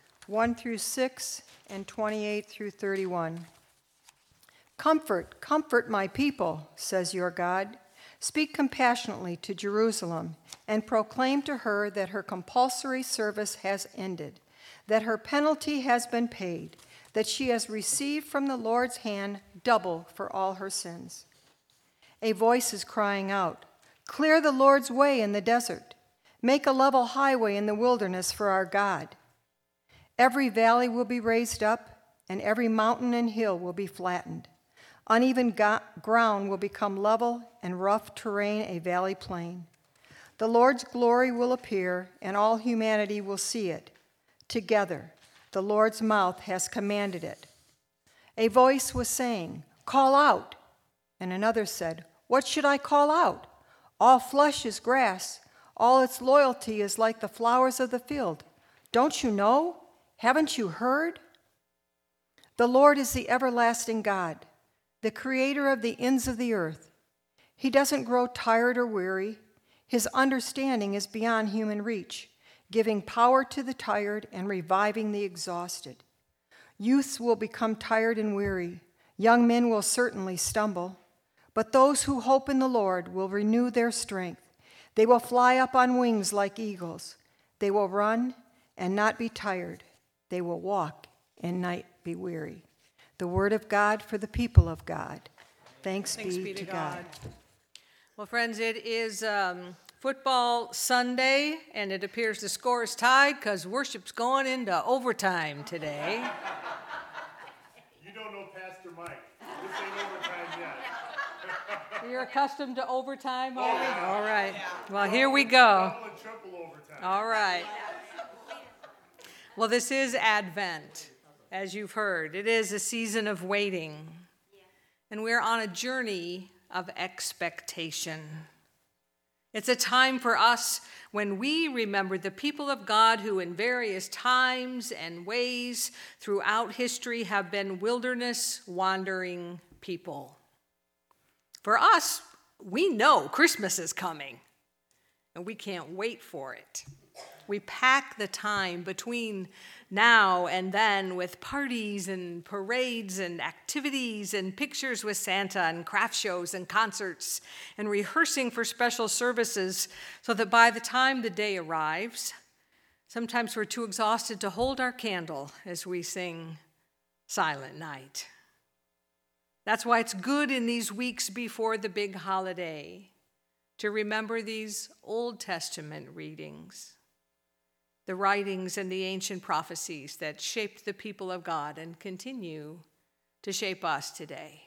1 through 6, and 28 through 31. Comfort, comfort my people, says your God. Speak compassionately to Jerusalem and proclaim to her that her compulsory service has ended, that her penalty has been paid, that she has received from the Lord's hand double for all her sins. A voice is crying out, "Clear the Lord's way in the desert. Make a level highway in the wilderness for our God." Every valley will be raised up, and every mountain and hill will be flattened. Uneven ground will become level, and rough terrain a valley plain. The Lord's glory will appear, and all humanity will see it. Together, the Lord's mouth has commanded it. A voice was saying, "Call out." And another said, "What should I call out? All flesh is grass. All its loyalty is like the flowers of the field. Don't you know? Haven't you heard? The Lord is the everlasting God, the creator of the ends of the earth. He doesn't grow tired or weary. His understanding is beyond human reach, giving power to the tired and reviving the exhausted. Youths will become tired and weary. Young men will certainly stumble. But those who hope in the Lord will renew their strength. They will fly up on wings like eagles. They will run and not be tired. They will walk and not be weary. The word of God for the people of God. Thanks be to God. Well, friends, it is football Sunday, and it appears the score is tied because worship's going into overtime today. You don't know Pastor Mike. This ain't overtime yet. You're accustomed to overtime already? Yeah. All right. Well, here we go. Double and triple overtime. All right. Well, this is Advent, as you've heard. It is a season of waiting. And we're on a journey of expectation. It's a time for us when we remember the people of God who in various times and ways throughout history have been wilderness wandering people. For us, we know Christmas is coming, and we can't wait for it. We pack the time between now and then with parties and parades and activities and pictures with Santa and craft shows and concerts and rehearsing for special services so that by the time the day arrives, sometimes we're too exhausted to hold our candle as we sing Silent Night. That's why it's good in these weeks before the big holiday to remember these Old Testament readings, the writings and the ancient prophecies that shaped the people of God and continue to shape us today.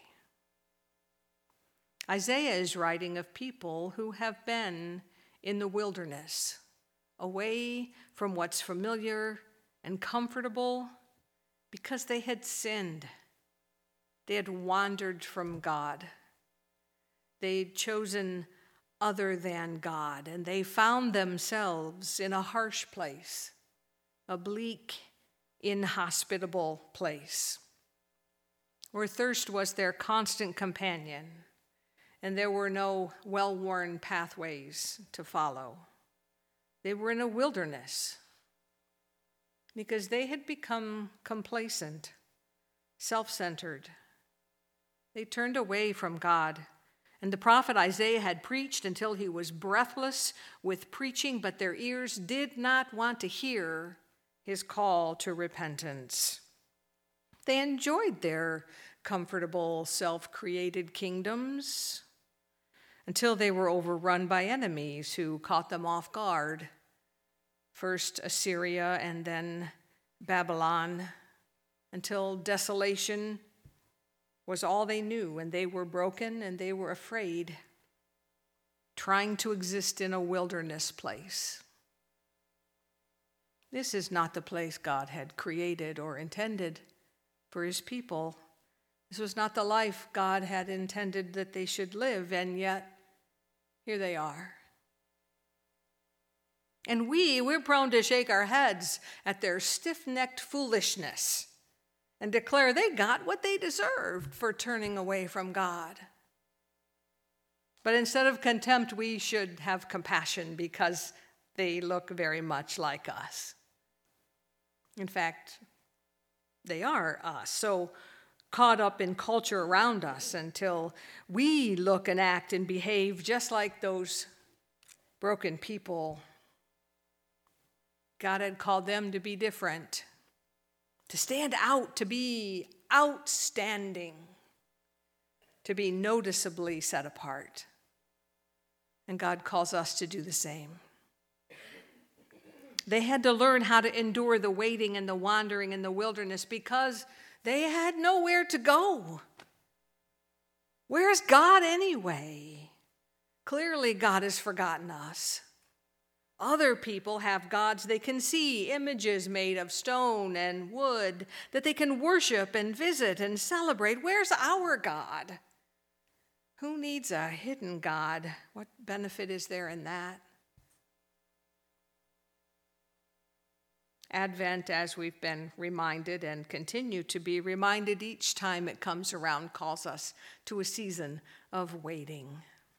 Isaiah is writing of people who have been in the wilderness, away from what's familiar and comfortable because they had sinned. They had wandered from God. They'd chosen other than God, and they found themselves in a harsh place, a bleak, inhospitable place, where thirst was their constant companion, and there were no well-worn pathways to follow. They were in a wilderness because they had become complacent, self-centered. They turned away from God. And the prophet Isaiah had preached until he was breathless with preaching, but their ears did not want to hear his call to repentance. They enjoyed their comfortable, self-created kingdoms until they were overrun by enemies who caught them off guard. First Assyria and then Babylon, until desolation was all they knew, and they were broken and they were afraid, trying to exist in a wilderness place. This is not the place God had created or intended for his people. This was not the life God had intended that they should live, and yet here they are. And we're prone to shake our heads at their stiff-necked foolishness and declare they got what they deserved for turning away from God. But instead of contempt, we should have compassion because they look very much like us. In fact, they are us, so caught up in culture around us until we look and act and behave just like those broken people. God had called them to be different, to stand out, to be outstanding, to be noticeably set apart. And God calls us to do the same. They had to learn how to endure the waiting and the wandering in the wilderness because they had nowhere to go. Where's God anyway? Clearly, God has forgotten us. Other people have gods they can see, images made of stone and wood that they can worship and visit and celebrate. Where's our God? Who needs a hidden God? What benefit is there in that? Advent, as we've been reminded and continue to be reminded each time it comes around, calls us to a season of waiting.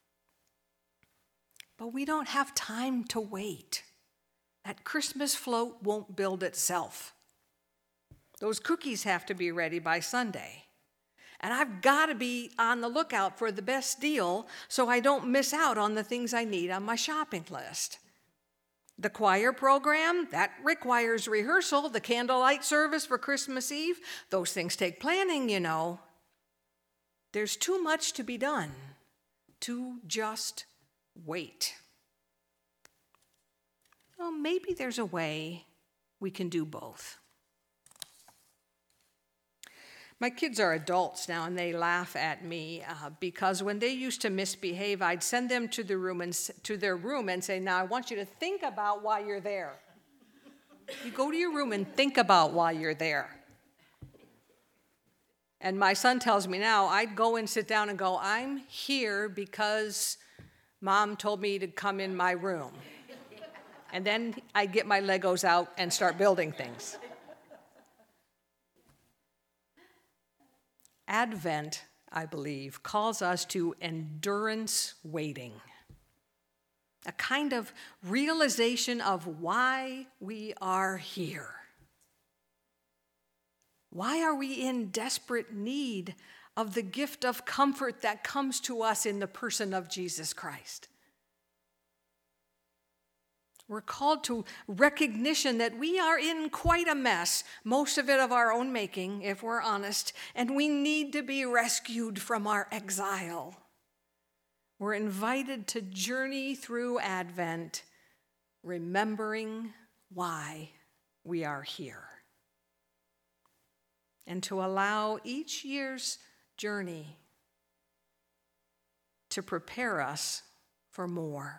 But we don't have time to wait. That Christmas float won't build itself. Those cookies have to be ready by Sunday. And I've got to be on the lookout for the best deal so I don't miss out on the things I need on my shopping list. The choir program, that requires rehearsal. The candlelight service for Christmas Eve, those things take planning, you know. There's too much to be done to just wait. Well, maybe there's a way we can do both. My kids are adults now, and they laugh at me because when they used to misbehave, I'd send them to their room and say, "Now I want you to think about why you're there." You go to your room and think about why you're there. And my son tells me now, I'd go and sit down and go, "I'm here because Mom told me to come in my room." And then I get my Legos out and start building things. Advent, I believe, calls us to endurance waiting, a kind of realization of why we are here. Why are we in desperate need of the gift of comfort that comes to us in the person of Jesus Christ? We're called to recognition that we are in quite a mess, most of it of our own making, if we're honest, and we need to be rescued from our exile. We're invited to journey through Advent, remembering why we are here, and to allow each year's journey to prepare us for more.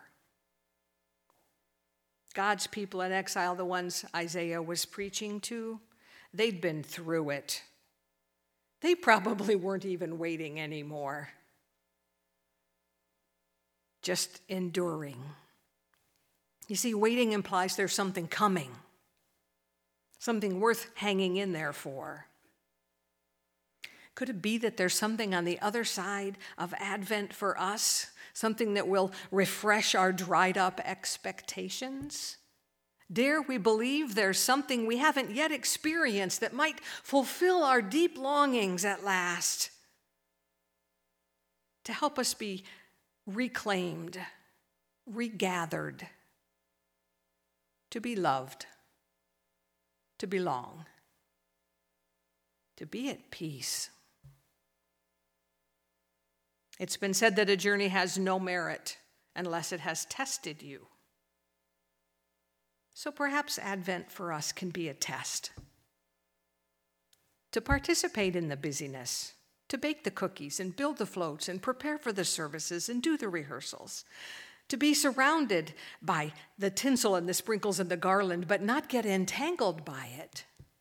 God's people in exile, the ones Isaiah was preaching to, they'd been through it. They probably weren't even waiting anymore, just enduring. You see, waiting implies there's something coming, something worth hanging in there for. Could it be that there's something on the other side of Advent for us? Something that will refresh our dried up expectations? Dare we believe there's something we haven't yet experienced that might fulfill our deep longings at last, to help us be reclaimed, regathered, to be loved, to belong, to be at peace. It's been said that a journey has no merit unless it has tested you. So perhaps Advent for us can be a test. To participate in the busyness, to bake the cookies and build the floats and prepare for the services and do the rehearsals. To be surrounded by the tinsel and the sprinkles and the garland, but not get entangled by it.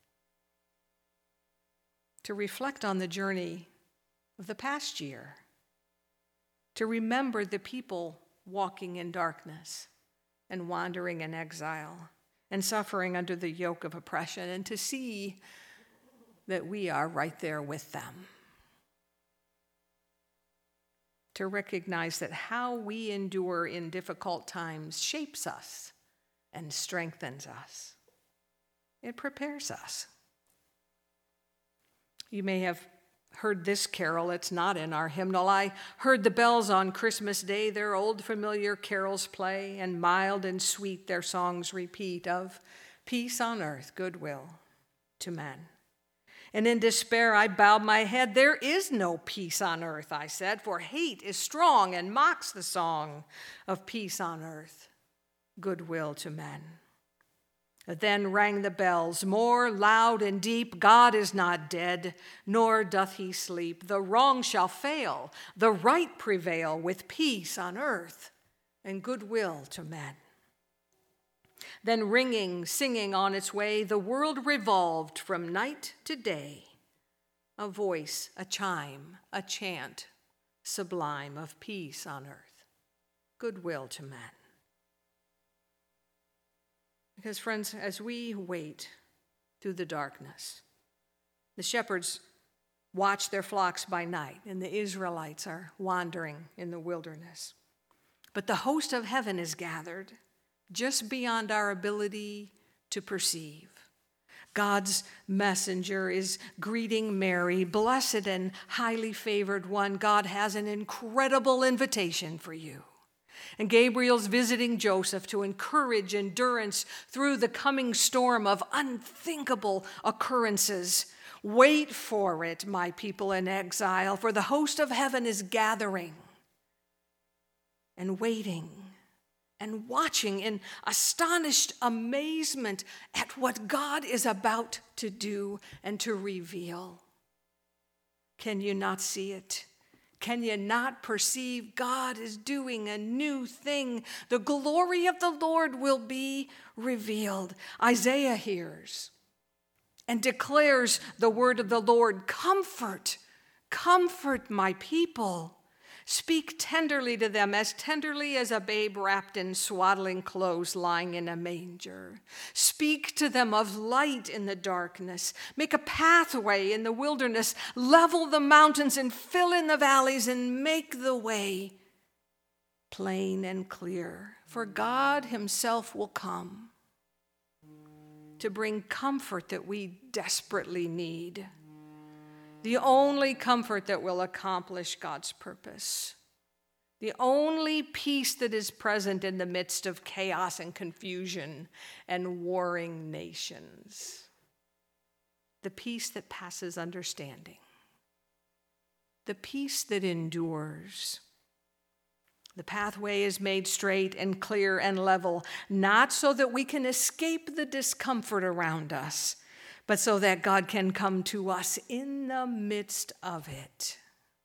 To reflect on the journey of the past year. To remember the people walking in darkness and wandering in exile and suffering under the yoke of oppression, and to see that we are right there with them. To recognize that how we endure in difficult times shapes us and strengthens us. It prepares us. You may have heard this carol. It's not in our hymnal. I heard the bells on Christmas Day, their old familiar carols play, and mild and sweet their songs repeat of peace on earth, goodwill to men. And in despair I bowed my head. There is no peace on earth, I said, for hate is strong and mocks the song of peace on earth, goodwill to men. Then rang the bells more loud and deep. God is not dead, nor doth he sleep. The wrong shall fail, the right prevail, with peace on earth and goodwill to men. Then ringing, singing on its way, the world revolved from night to day. A voice, a chime, a chant sublime of peace on earth, goodwill to men. Because, friends, as we wait through the darkness, the shepherds watch their flocks by night, and the Israelites are wandering in the wilderness. But the host of heaven is gathered just beyond our ability to perceive. God's messenger is greeting Mary, blessed and highly favored one. God has an incredible invitation for you. And Gabriel's visiting Joseph to encourage endurance through the coming storm of unthinkable occurrences. Wait for it, my people in exile, for the host of heaven is gathering and waiting and watching in astonished amazement at what God is about to do and to reveal. Can you not see it? Can you not perceive God is doing a new thing? The glory of the Lord will be revealed. Isaiah hears and declares the word of the Lord. Comfort, comfort my people. Speak tenderly to them, as tenderly as a babe wrapped in swaddling clothes lying in a manger. Speak to them of light in the darkness. Make a pathway in the wilderness. Level the mountains and fill in the valleys and make the way plain and clear. For God himself will come to bring comfort that we desperately need. The only comfort that will accomplish God's purpose. The only peace that is present in the midst of chaos and confusion and warring nations. The peace that passes understanding. The peace that endures. The pathway is made straight and clear and level, not so that we can escape the discomfort around us, but so that God can come to us in the midst of it.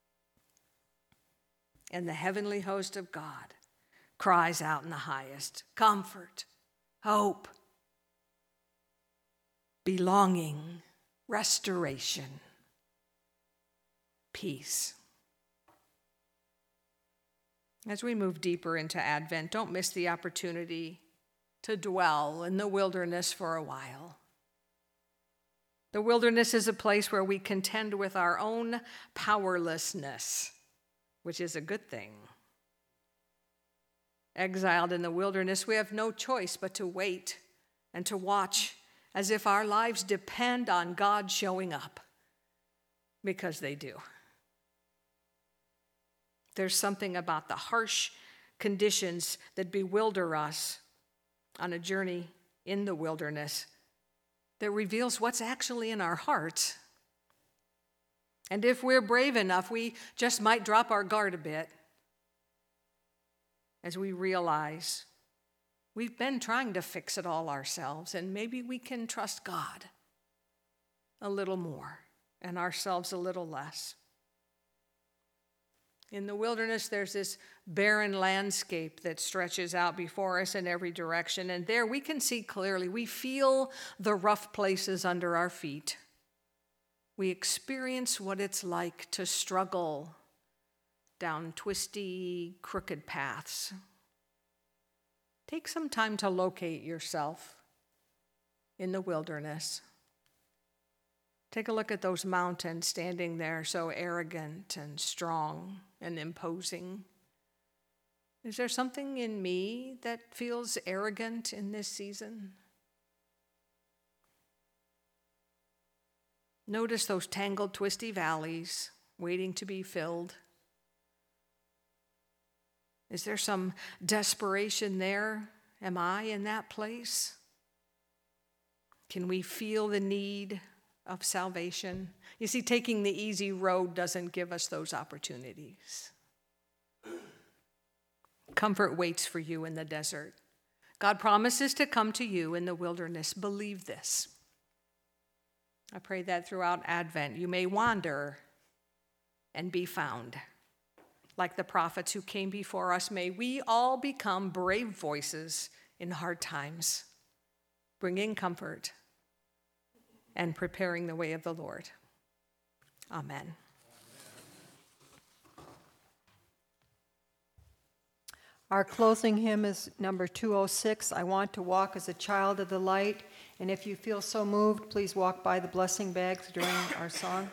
And the heavenly host of God cries out in the highest, comfort, hope, belonging, restoration, peace. As we move deeper into Advent, don't miss the opportunity to dwell in the wilderness for a while. The wilderness is a place where we contend with our own powerlessness, which is a good thing. Exiled in the wilderness, we have no choice but to wait and to watch as if our lives depend on God showing up, because they do. There's something about the harsh conditions that bewilder us on a journey in the wilderness that reveals what's actually in our hearts. And if we're brave enough, we just might drop our guard a bit as we realize we've been trying to fix it all ourselves, and maybe we can trust God a little more and ourselves a little less. In the wilderness, there's this barren landscape that stretches out before us in every direction, and there we can see clearly. We feel the rough places under our feet. We experience what it's like to struggle down twisty, crooked paths. Take some time to locate yourself in the wilderness. Take a look at those mountains standing there so arrogant and strong and imposing. Is there something in me that feels arrogant in this season? Notice those tangled, twisty valleys waiting to be filled. Is there some desperation there? Am I in that place? Can we feel the need of salvation? You see, taking the easy road doesn't give us those opportunities. Comfort waits for you in the desert. God promises to come to you in the wilderness. Believe this. I pray that throughout Advent you may wander and be found. Like the prophets who came before us, may we all become brave voices in hard times, bringing comfort and preparing the way of the Lord. Amen. Our closing hymn is number 206, I Want to Walk as a Child of the Light. And if you feel so moved, please walk by the blessing bags during our song.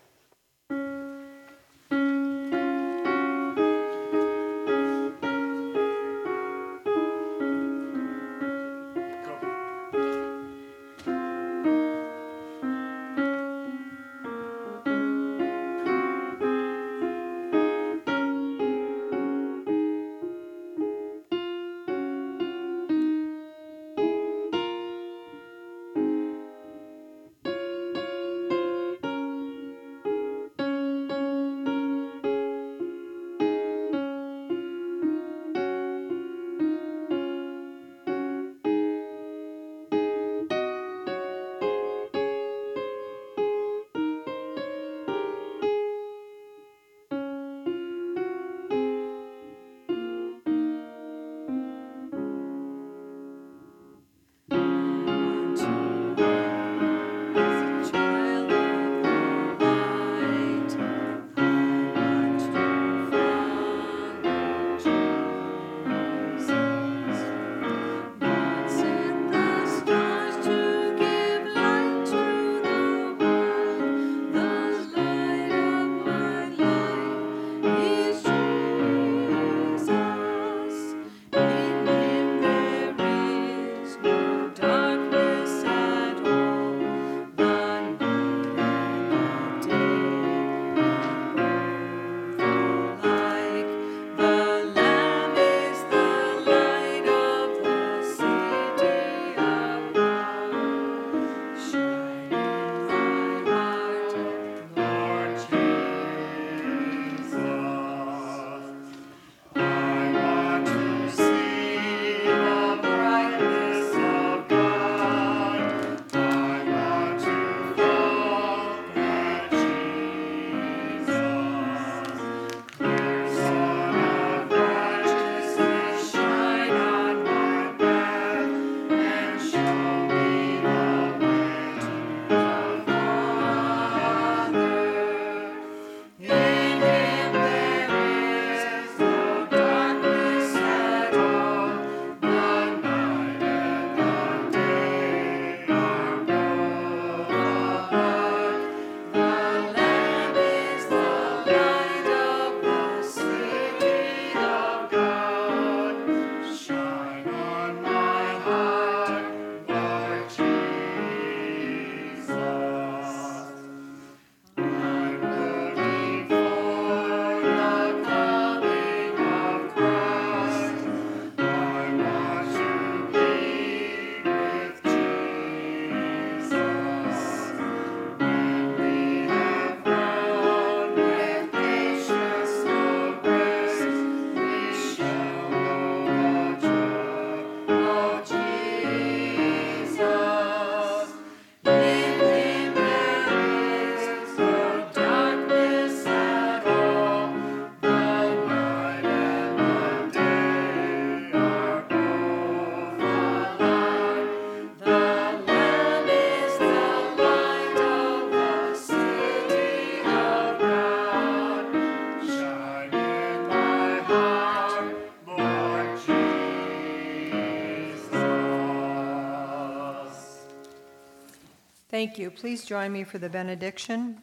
Thank you. Please join me for the benediction.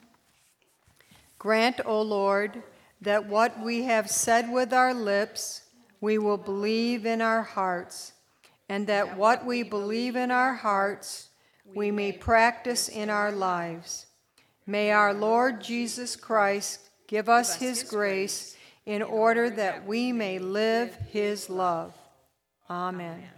Grant, O Lord, that what we have said with our lips, we will believe in our hearts, and that what we believe in our hearts, we may practice in our lives. May our Lord Jesus Christ give us his grace in order that we may live his love. Amen.